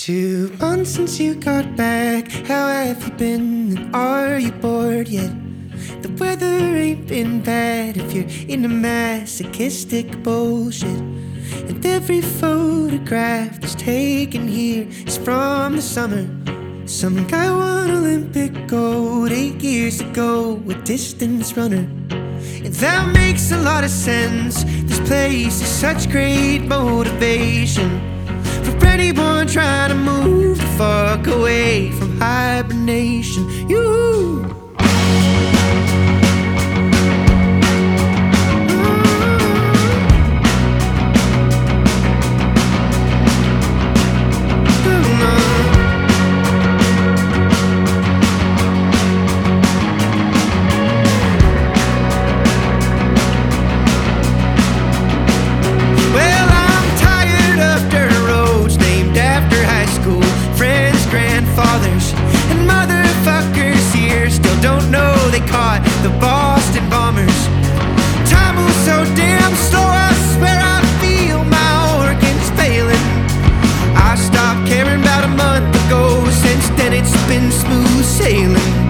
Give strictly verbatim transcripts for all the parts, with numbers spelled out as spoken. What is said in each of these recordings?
Two months since you got back. How have you been? And are you bored yet? The weather ain't been bad if you're into masochistic bullshit. And every photograph that's taken here is from the summer. Some guy won Olympic gold eight years ago, a distance runner. And that makes a lot of sense. This place is such great motivation for anyone trying to move the fuck away from hibernation. You and motherfuckers here still don't know they caught the Boston bombers. Time moves so damn slow, I swear I feel my organs failing. I stopped caring about a month ago, since then it's been smooth sailing.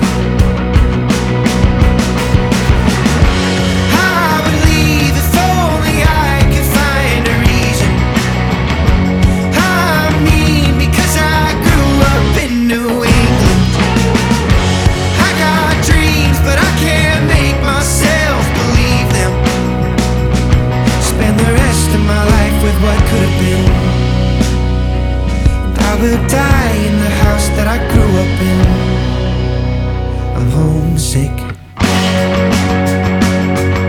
I will die in the house that I grew up in. I'm homesick.